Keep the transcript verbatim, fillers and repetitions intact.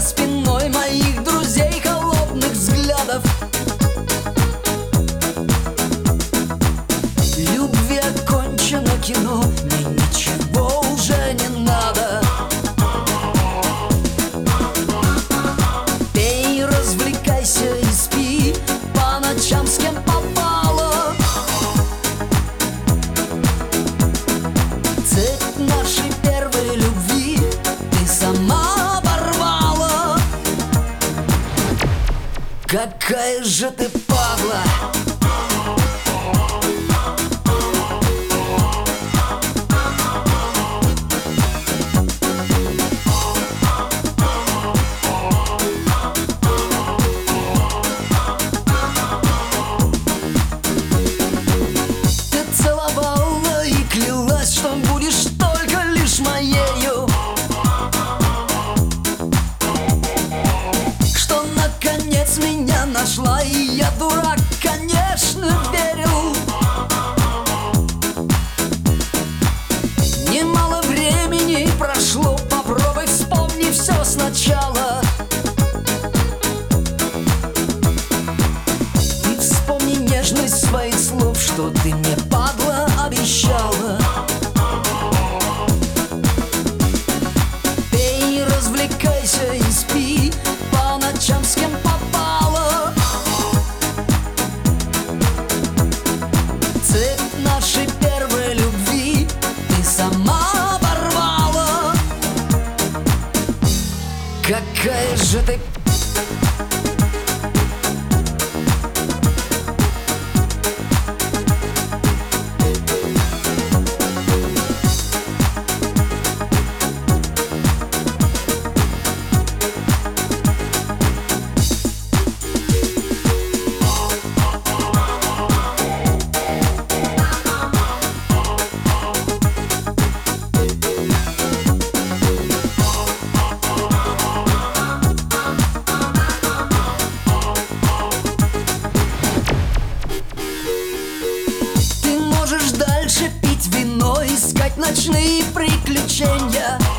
за спиной моих друзей холодных взглядов. Любви окончено кино, мне ничего уже не надо. Пей, развлекайся и спи по ночам с кем попало. Цепь нашей первой любви ты сама оборвала. Какая же ты падла! Что будешь только лишь моею, что наконец меня нашла, и я, дурак, конечно, верил. Немало времени прошло, попробуй вспомни все сначала. И вспомни нежность своих слов, что ты мне, падла, обещала. Развлекайся и спи по ночам с кем попало. Цепь нашей первой любви ты сама оборвала. Какая же ты... Дальше пить вино, искать ночные приключения.